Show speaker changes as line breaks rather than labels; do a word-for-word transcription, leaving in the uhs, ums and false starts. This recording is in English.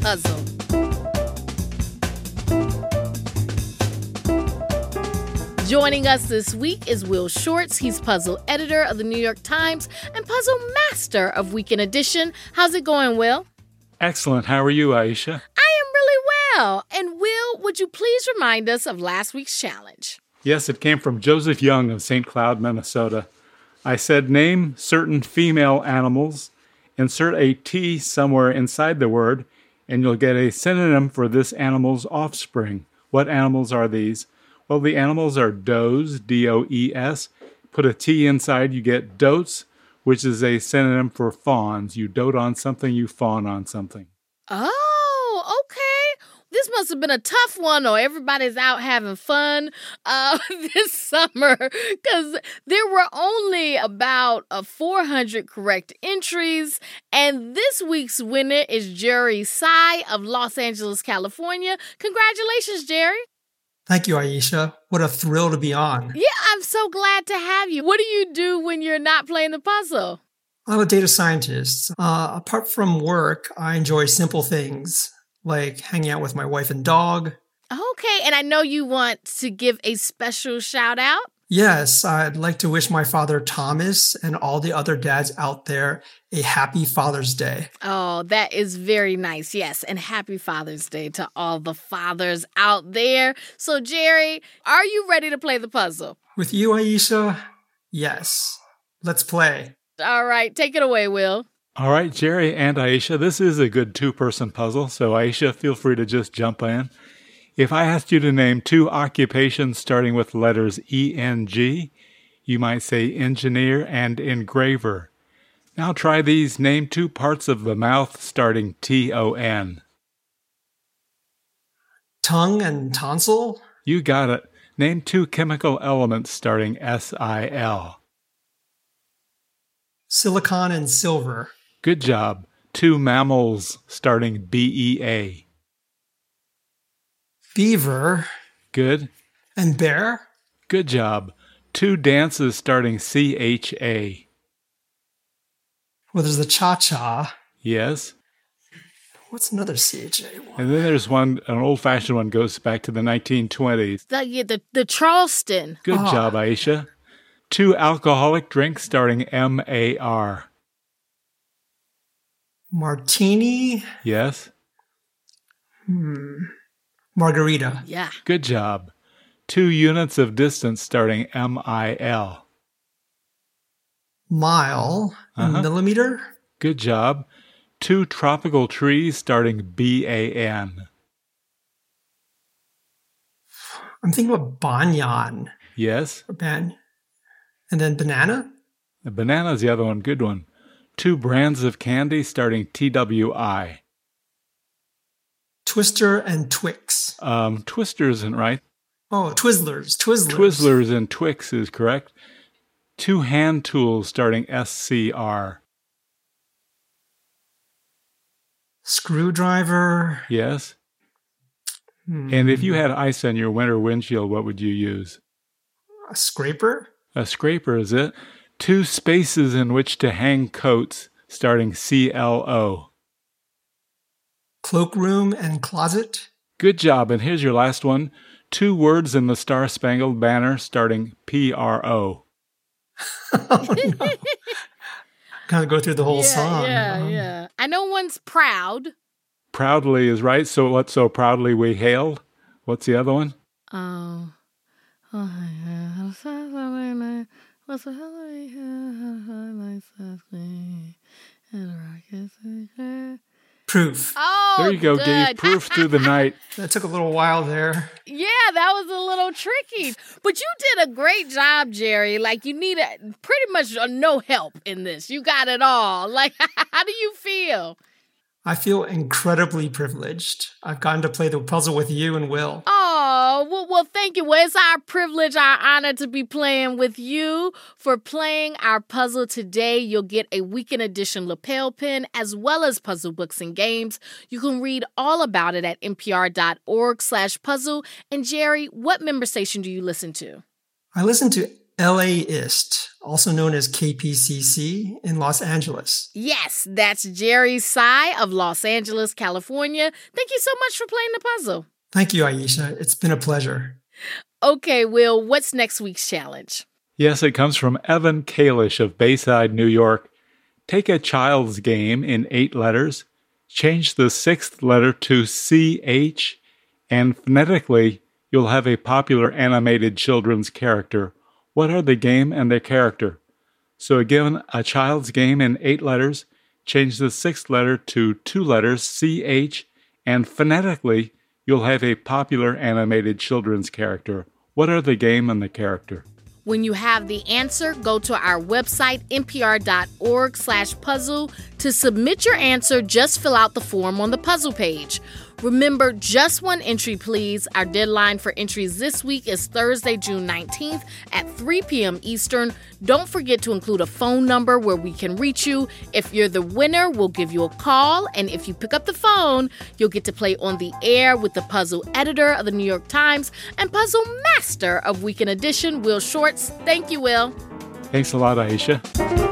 puzzle. Joining us this week is Will Shortz. He's puzzle editor of the New York Times and puzzle master of Weekend Edition. How's it going, Will?
Excellent. How are you, Aisha?
I am really well. And Will, would you please remind us of last week's challenge?
Yes, it came from Joseph Young of Saint Cloud, Minnesota. I said, name certain female animals, insert a T somewhere inside the word, and you'll get a synonym for this animal's offspring. What animals are these? Well, the animals are does, D O E S. Put a T inside, you get dotes, which is a synonym for fawns. You dote on something, you fawn on something.
Oh, okay. This must have been a tough one, or everybody's out having fun uh, this summer, because there were only about uh, four hundred correct entries, and this week's winner is Jerry Tsai of Los Angeles, California. Congratulations, Jerry.
Thank you, Aisha. What a thrill to be on.
Yeah, I'm so glad to have you. What do you do when you're not playing the puzzle?
I'm a data scientist. Uh, apart from work, I enjoy simple things like hanging out with my wife and dog.
Okay, and I know you want to give a special shout out.
Yes, I'd like to wish my father Thomas and all the other dads out there a happy Father's Day.
Oh, that is very nice. Yes, and happy Father's Day to all the fathers out there. So, Jerry, are you ready to play the puzzle?
With you, Aisha? Yes. Let's play.
All right, take it away, Will.
All right, Jerry and Aisha, this is a good two-person puzzle, so Aisha, feel free to just jump in. If I asked you to name two occupations starting with letters E N G, you might say engineer and engraver. Now try these. Name two parts of the mouth starting T O N.
Tongue and tonsil?
You got it. Name two chemical elements starting S I L.
Silicon and silver.
Good job. Two mammals starting B E A.
Beaver.
Good.
And bear.
Good job. Two dances starting C H A.
Well, there's the cha-cha.
Yes.
What's another C H A one?
And then there's one, an old-fashioned one goes back to the nineteen twenties.
The, yeah, the, the Charleston.
Good
Ah.
job, Aisha. Two alcoholic drinks starting M A R.
Martini.
Yes.
Hmm. Margarita.
Yeah.
Good job. Two units of distance starting M I L.
Mile.
Uh-huh.
Millimeter.
Good job. Two tropical trees starting B A N.
I'm thinking about banyan.
Yes.
Or ban. And then banana.
The banana's the other one. Good one. Two brands of candy starting T W I.
Twister and Twix.
Um, Twister isn't right.
Oh, Twizzlers. Twizzlers.
Twizzlers and Twix is correct. Two hand tools starting S C R.
Screwdriver.
Yes.
Hmm.
And if you had ice on your winter windshield, what would you use?
A scraper.
A scraper, is it? Two spaces in which to hang coats starting C L O.
Cloakroom and closet.
Good job. And here's your last one. Two words in the Star Spangled Banner starting P R O.
Oh, no. Kind of go through the whole
yeah,
song.
Yeah,
Um,
yeah. I know one's proud.
Proudly is right. So what? So proudly we hailed. What's the other one?
Oh.
Proof.
Oh,
There you go.
good.
Gave proof through the night.
That took a little while there.
Yeah, that was a little tricky. But you did a great job, Jerry. Like, you need a, pretty much a no help in this. You got it all. Like, how do you feel?
I feel incredibly privileged. I've gotten to play the puzzle with you and Will.
Oh, well, well, thank you. Well, it's our privilege, our honor to be playing with you. For playing our puzzle today, you'll get a Weekend Edition lapel pin as well as puzzle books and games. You can read all about it at npr.org slash puzzle. And Jerry, what member station do you listen to?
I listen to LAist, also known as K P C C in Los Angeles.
Yes, that's Jerry Tsai of Los Angeles, California. Thank you so much for playing the puzzle.
Thank you, Aisha. It's been a pleasure.
Okay, Will, what's next week's challenge?
Yes, it comes from Evan Kalish of Bayside, New York. Take a child's game in eight letters, change the sixth letter to C H, and phonetically, you'll have a popular animated children's character. What are the game and the character? So again, a child's game in eight letters, change the sixth letter to two letters, C H, and phonetically, you'll have a popular animated children's character. What are the game and the character?
When you have the answer, go to our website, npr.org slash puzzle. To submit your answer, just fill out the form on the puzzle page. Remember, just one entry, please. Our deadline for entries this week is Thursday, June nineteenth at three p.m. Eastern. Don't forget to include a phone number where we can reach you. If you're the winner, we'll give you a call. And if you pick up the phone, you'll get to play on the air with the puzzle editor of the New York Times and puzzle master of Weekend Edition, Will Shortz. Thank you, Will.
Thanks a lot, Aisha.